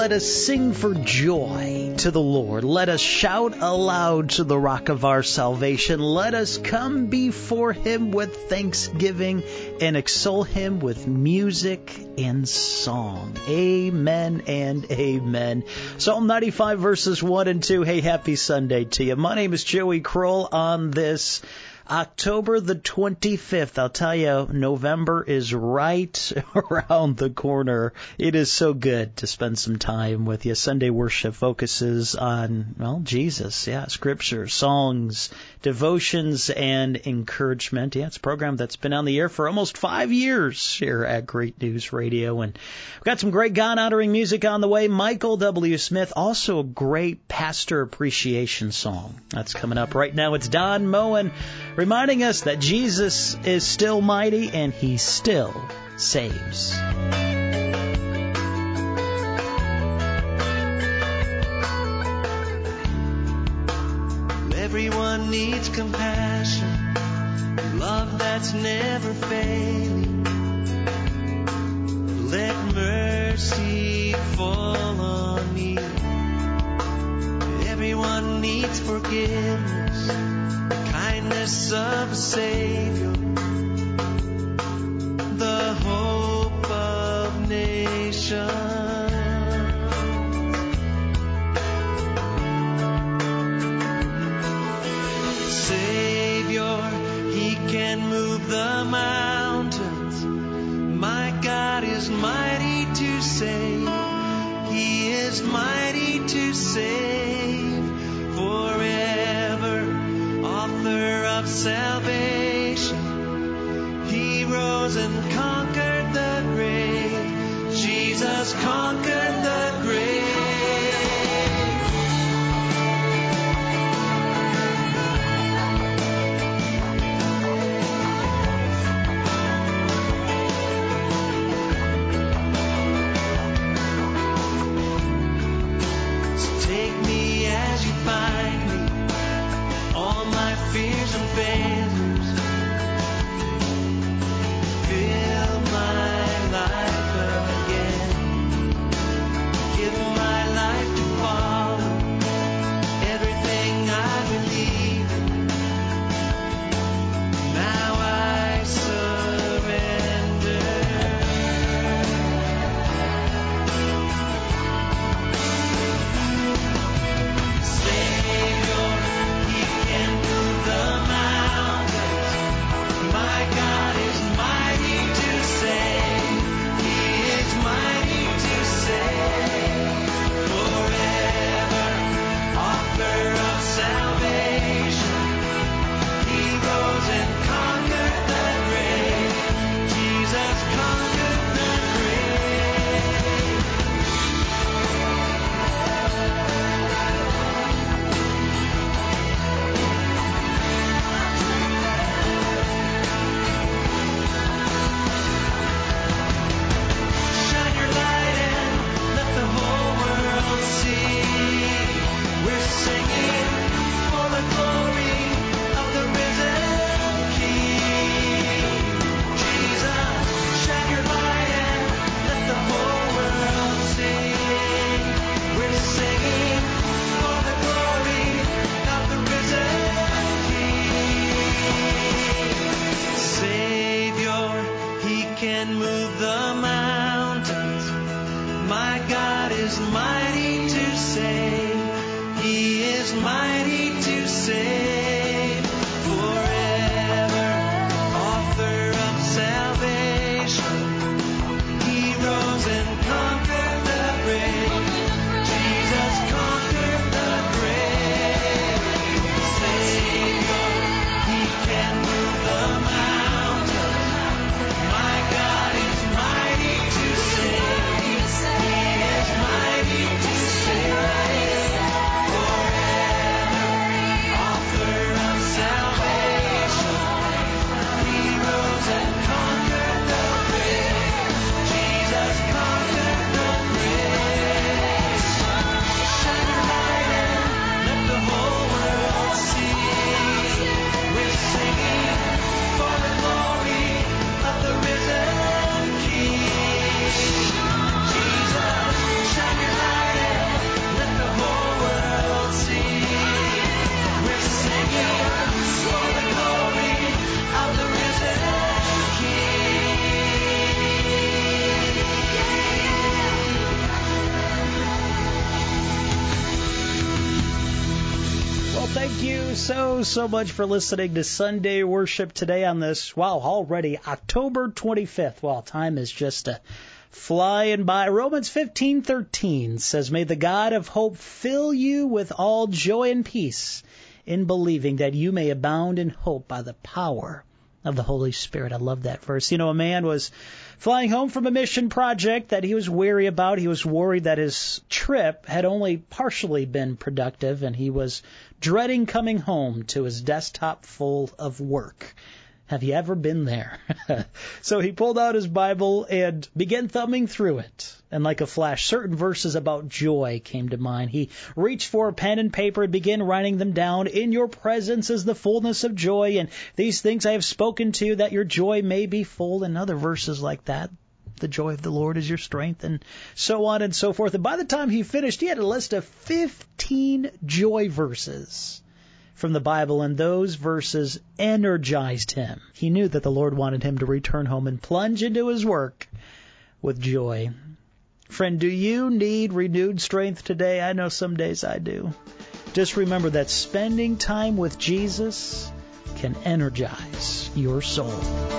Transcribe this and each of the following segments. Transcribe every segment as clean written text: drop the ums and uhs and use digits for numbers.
let us sing for joy to the Lord. Let us shout aloud to the rock of our salvation. Let us come before Him with thanksgiving and extol Him with music and song. Amen and amen. Psalm 95 verses 1 and 2. Hey, happy Sunday to you. My name is Joey Kroll on this October the 25th. I'll tell you, November is right around the corner. It is so good to spend some time with you. Sunday worship focuses on, well, Jesus. Yeah, scripture, songs, devotions, and encouragement. Yeah, it's a program that's been on the air for almost 5 years here at Great News Radio. And we've got some great God-honoring music on the way. Michael W. Smith, also a great pastor appreciation song. That's coming up right now. It's Don Moen reminding us that Jesus is still mighty and He still saves. Everyone needs compassion, love that's never failing. Let mercy fall on me. Everyone needs forgiveness, kindness of a Savior, the hope of nations. Savior, He can move the mountains. My God is mighty to save. He is mighty to save forever. Author of salvation, He rose and conquered the grave. Jesus conquered the grave. So take me as you find me, all my fears and failures. Fill my life again. Give my life to follow everything I believe in. Now I surrender. Savior, He can move the mountains. My God is mighty to save. He is mighty to save forever. Author of salvation, He rose and conquered the grave. Jesus conquered the grave. Shine your light and let the whole world see. We're singing for the glory of the risen King. Jesus, shine your light and let the whole world see. We're singing for the glory of the risen King. Savior, He can move the mountains. My God is mighty to save. He is mighty to save forever. Author of salvation, He rose and conquered the grave. Jesus conquered the grave. Savior, He can move the mountains. My God is mighty to save. He is mighty to save forever. Author of salvation, He rose and conquered the grave. Jesus conquered the grave. Shine your light and let the whole world see. We're singing for the glory of the risen King. Jesus, shine your light. Well, thank you so much for listening to Sunday Worship today on this, already October 25th. Well, time is just flying by. Romans 15:13 says, "May the God of hope fill you with all joy and peace in believing, that you may abound in hope by the power of the Holy Spirit." I love that verse. A man was flying home from a mission project that he was wary about. He was worried that his trip had only partially been productive, and he was dreading coming home to his desktop full of work. Have you ever been there? So he pulled out his Bible and began thumbing through it. And like a flash, certain verses about joy came to mind. He reached for a pen and paper and began writing them down. "In your presence is the fullness of joy, and these things I have spoken to you, that your joy may be full." And other verses like that. "The joy of the Lord is your strength," and so on and so forth. And by the time he finished, he had a list of 15 joy verses from the Bible, and those verses energized him. He knew that the Lord wanted him to return home and plunge into his work with joy. Friend, do you need renewed strength today? I know some days I do. Just remember that spending time with Jesus can energize your soul.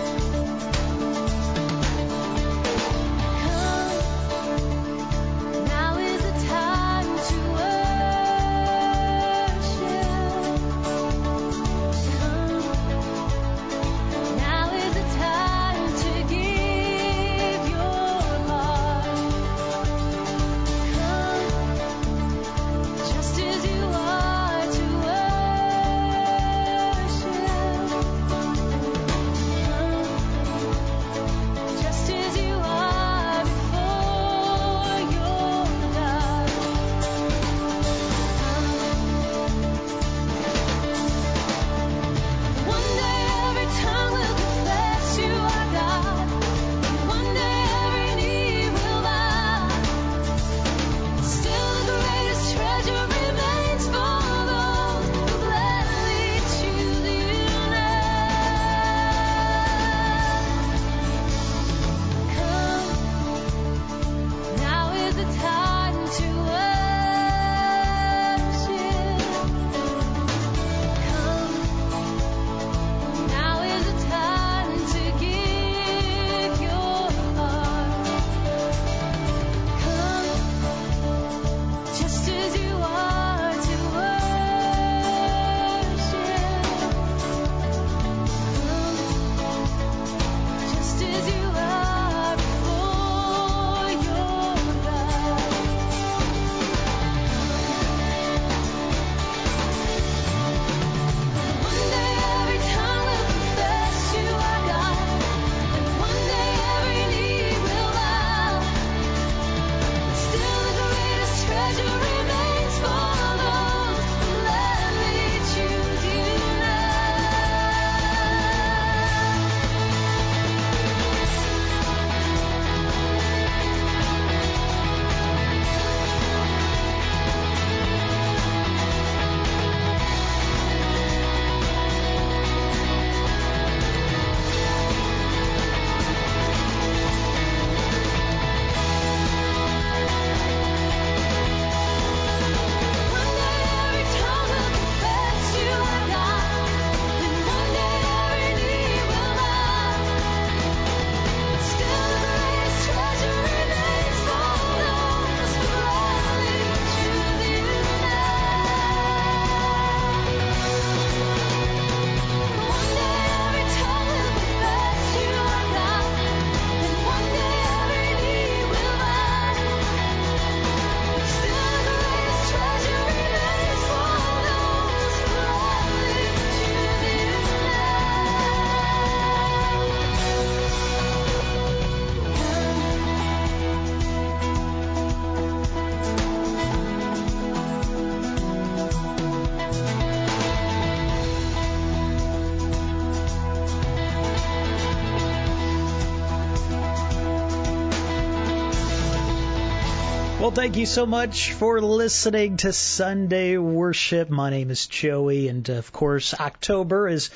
Well, thank you so much for listening to Sunday Worship. My name is Joey, and of course, October is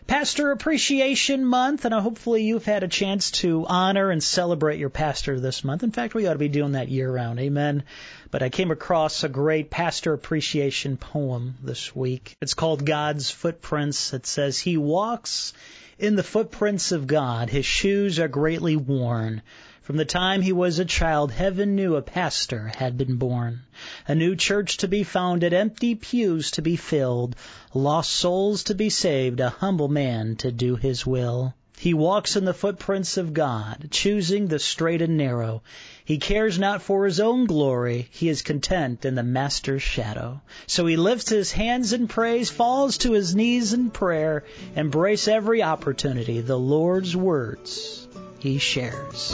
Pastor Appreciation Month, and hopefully you've had a chance to honor and celebrate your pastor this month. In fact, we ought to be doing that year-round. Amen. But I came across a great pastor appreciation poem this week. It's called God's Footprints. It says, "He walks in the footprints of God. His shoes are greatly worn. From the time he was a child, heaven knew a pastor had been born. A new church to be founded, empty pews to be filled, lost souls to be saved, a humble man to do his will. He walks in the footprints of God, choosing the straight and narrow. He cares not for his own glory. He is content in the Master's shadow. So he lifts his hands in praise, falls to his knees in prayer, embrace every opportunity, the Lord's words he shares."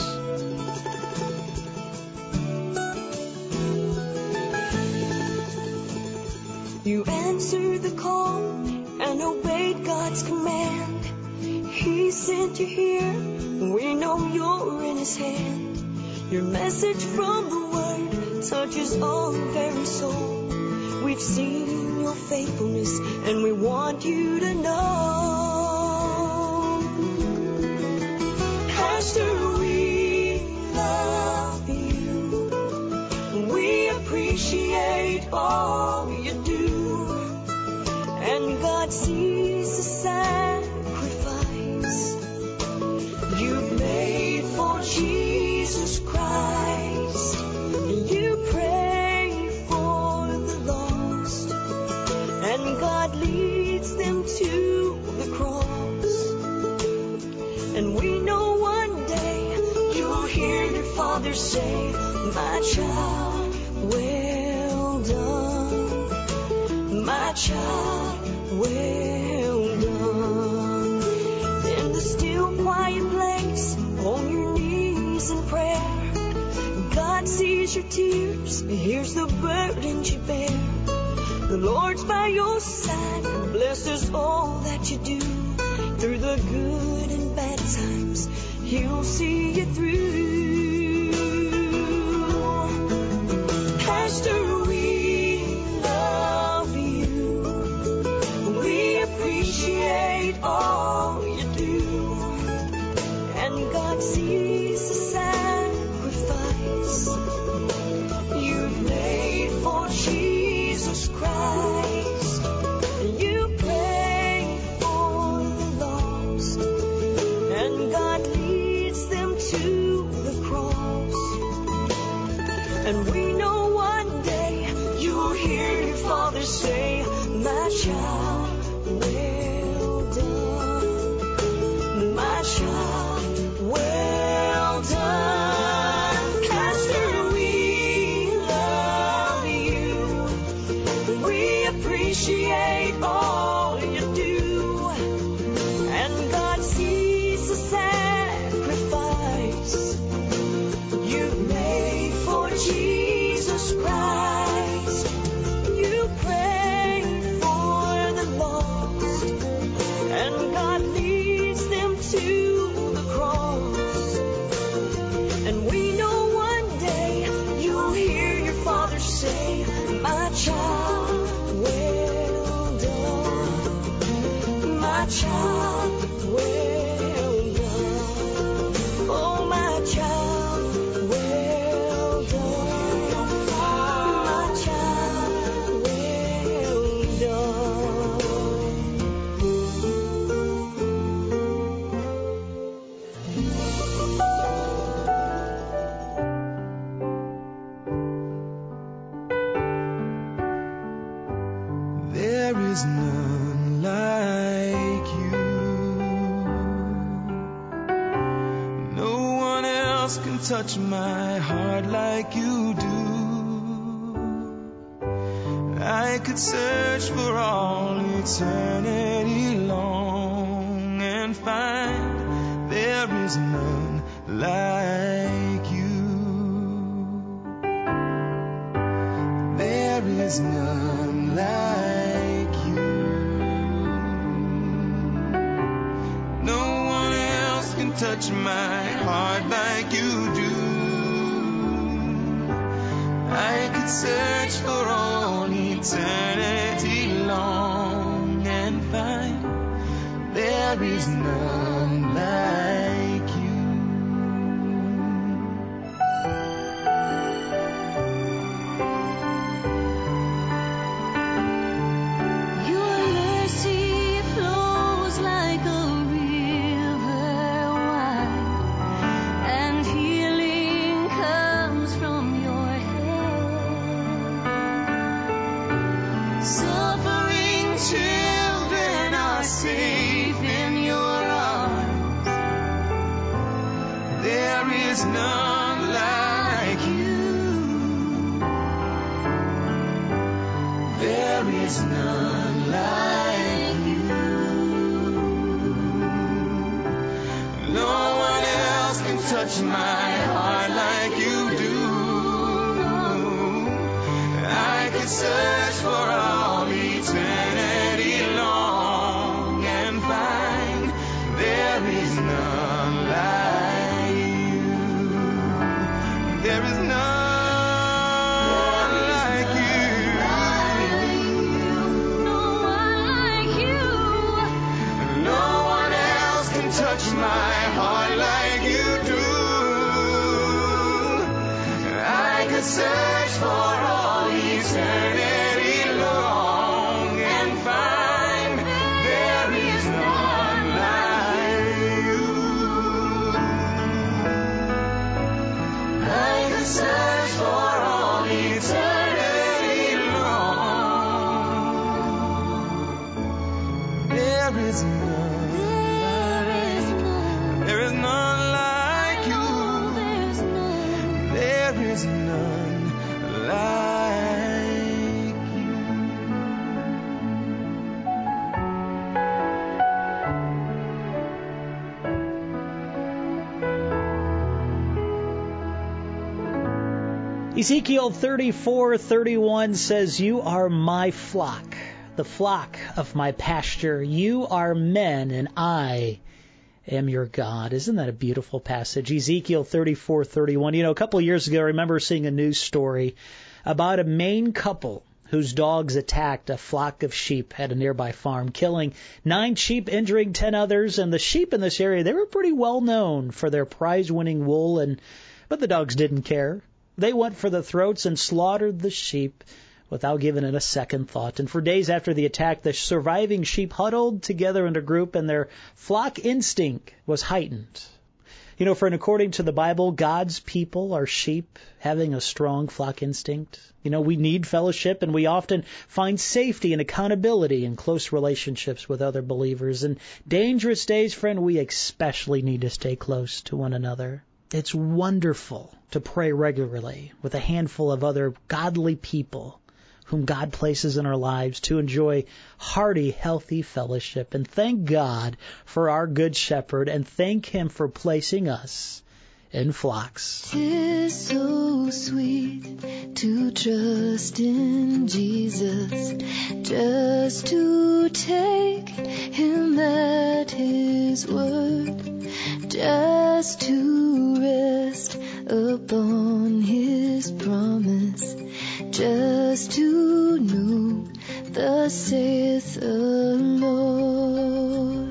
You answered the call and obeyed God's command. He sent you here, we know you're in his hand. Your message from the word touches our very soul. We've seen your faithfulness and we want you to know. Pastor, we love you. We appreciate all you do. And God sees the sacrifice you've made for Jesus Christ. You pray for the lost, and God leads them to the cross. And we know one day you'll hear your Father say, "My child, well done. My child, well done." In the still quiet place, on your knees in prayer, God sees your tears, He hears the burdens you bear. The Lord's by your side and blesses all that you do. Through the good and bad times, He'll see you through. Pastor, we love you. We appreciate all you do. And God sees the sacrifice you've made for Jesus Christ. You pray for the lost, and God leads them to the cross. And we know one day you'll hear your Father say, "My child, well done. My child, well done." Pastor, we love you. We appreciate all you do. And God sees the sacrifice you've made for Jesus Christ. You pray for the lost, and God leads them to the cross. And we know one day you'll hear your Father say, "My child, well done. My child, well done. Oh, my child, well done. My child, well done. There is none like you. No one else can touch my heart like you do. I could search for all eternity long and find there is none like you. There is none like you. No one else can touch my heart like you do. I could search for all eternity long and find there there is none like you. Your mercy flows like a river wide, and healing comes from your hand. Suffering children are safe in your arms. There is none like you. There is none like you. No one else can touch my heart like you do. I could search for all eternity long and find there is none like you. There is none like you. No one like you. No one else can touch my heart like you do. I could search for all eternity long and find there is none like you. I could search for all eternity long. There is none. There is none like you. There's none. There is none like you. Ezekiel 34:31 says, "You are my flock, the flock of my pasture. You are men, and I am your God." Isn't that a beautiful passage? Ezekiel 34:31. You know, a couple of years ago, I remember seeing a news story about a Maine couple whose dogs attacked a flock of sheep at a nearby farm, killing 9 sheep, injuring 10 others. And the sheep in this area, they were pretty well known for their prize-winning wool, but the dogs didn't care. They went for the throats and slaughtered the sheep without giving it a second thought. And for days after the attack, the surviving sheep huddled together in a group, and their flock instinct was heightened. You know, friend, according to the Bible, God's people are sheep having a strong flock instinct. You know, we need fellowship, and we often find safety and accountability in close relationships with other believers. In dangerous days, friend, we especially need to stay close to one another. It's wonderful to pray regularly with a handful of other godly people whom God places in our lives to enjoy hearty, healthy fellowship. And thank God for our Good Shepherd, and thank Him for placing us in flocks. 'Tis so sweet to trust in Jesus, just to take Him at His word, just to rest upon His promise, just to know thus saith the Lord.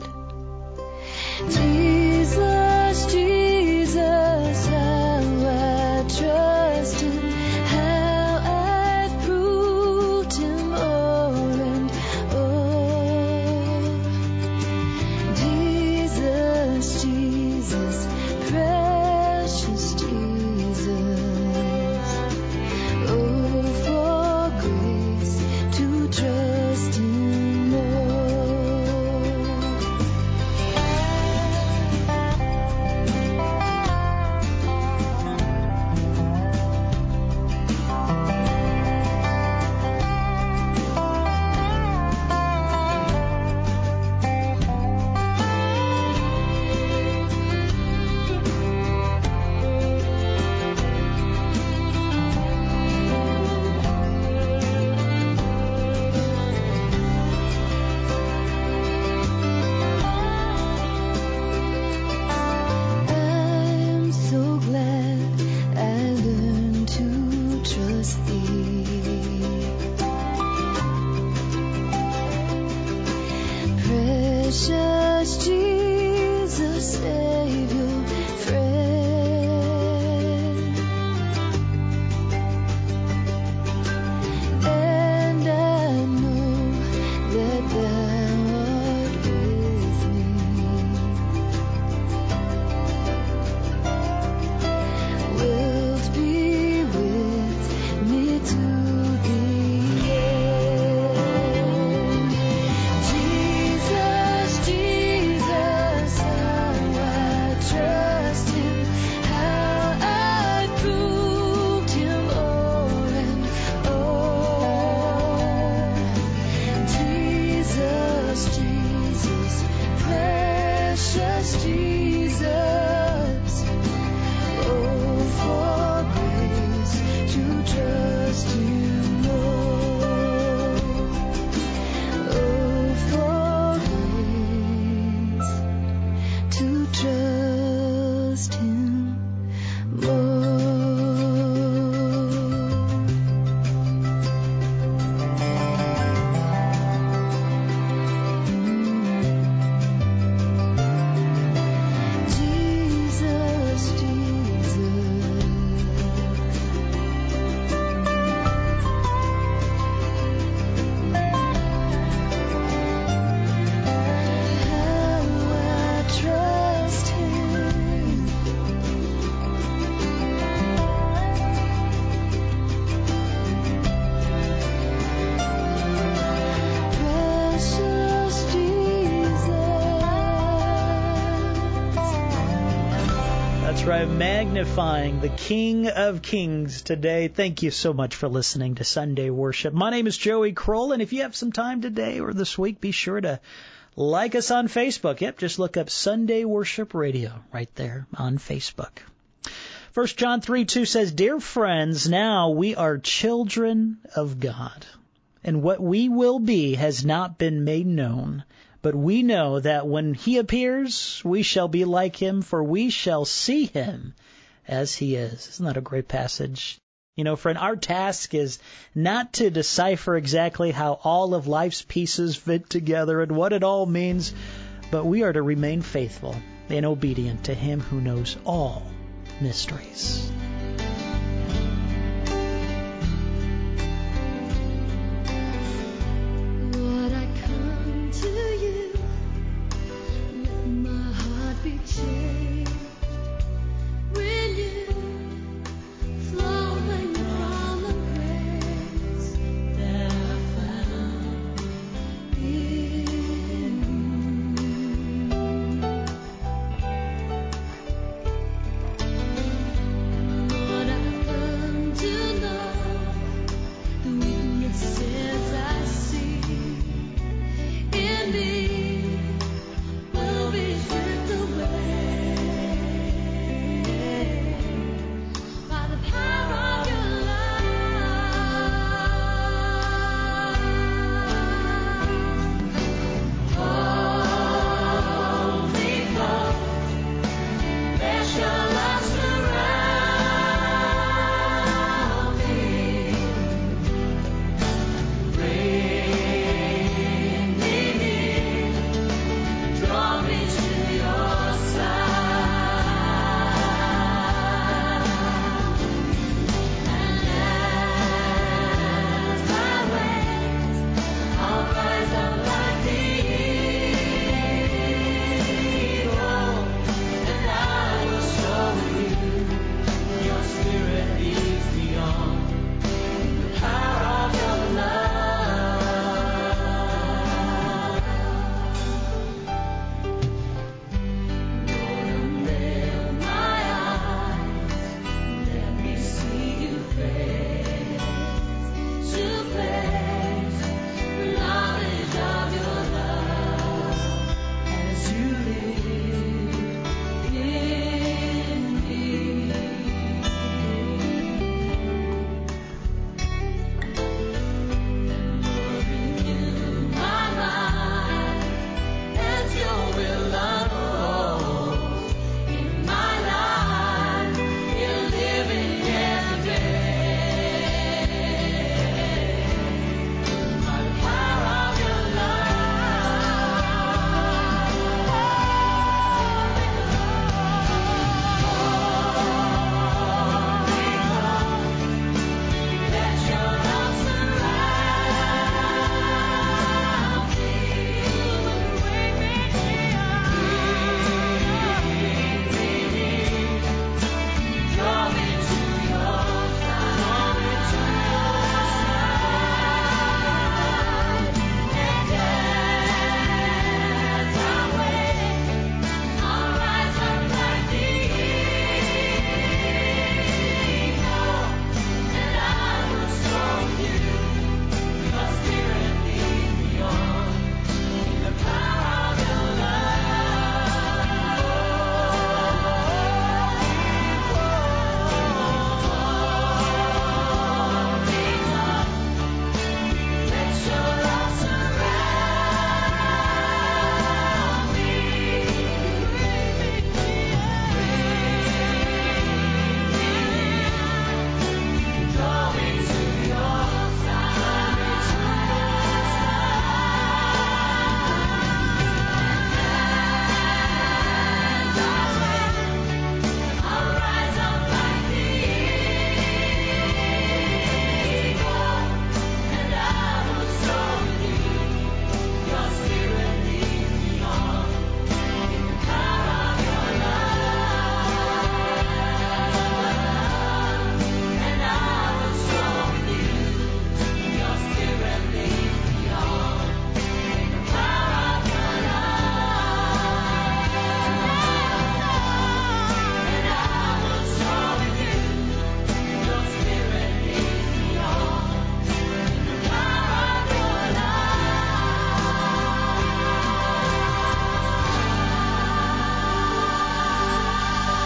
Jesus, Jesus, how I trust Him, how I've proved Him o'er and o'er. Jesus, Jesus, precious Jesus. Oh, for grace to trust Him more. I'm so glad I learned to trust Thee. Precious Jesus. precious Jesus. Oh, for grace to trust you more. Oh, for grace to trust him more. Magnifying the King of Kings today. Thank you so much for listening to Sunday Worship. My name is Joey Kroll, and if you have some time today or this week, be sure to like us on Facebook. Yep, just look up Sunday Worship Radio right there on Facebook. 1 John 3:2 says, Dear friends, now we are children of God, and what we will be has not been made known. But we know that when he appears, we shall be like him, for we shall see him as he is. Isn't that a great passage? You know, friend, our task is not to decipher exactly how all of life's pieces fit together and what it all means, but we are to remain faithful and obedient to him who knows all mysteries.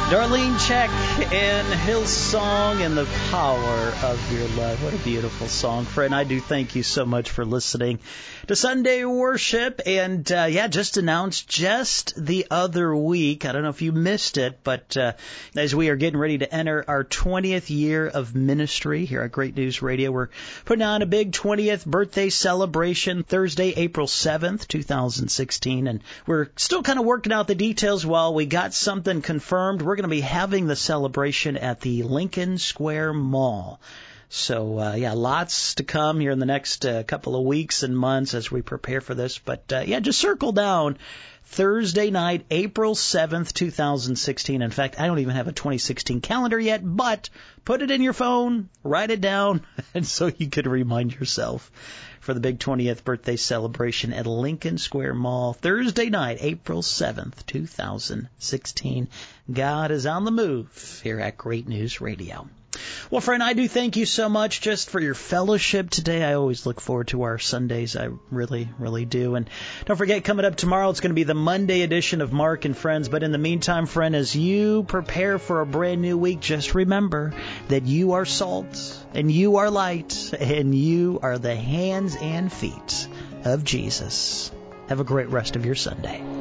Darlene Check and Hillsong and the Power of Your Love. What a beautiful song, friend. I do thank you so much for listening to Sunday Worship. And, just announced just the other week, I don't know if you missed it, but as we are getting ready to enter our 20th year of ministry here at Great News Radio, we're putting on a big 20th birthday celebration Thursday, April 7th, 2016. And we're still kind of working out the details while we got something confirmed. We're going to be having the celebration at the Lincoln Square Mall. So, lots to come here in the next couple of weeks and months as we prepare for this. But, just circle down Thursday night, April 7th, 2016. In fact, I don't even have a 2016 calendar yet, but put it in your phone, write it down, and so you could remind yourself for the big 20th birthday celebration at Lincoln Square Mall, Thursday night, April 7th, 2016. God is on the move here at Great News Radio. Well, friend, I do thank you so much just for your fellowship today. I always look forward to our Sundays. I really, really do. And don't forget, coming up tomorrow, it's going to be the Monday edition of Mark and Friends. But in the meantime, friend, as you prepare for a brand new week, just remember that you are salt and you are light and you are the hands and feet of Jesus. Have a great rest of your Sunday.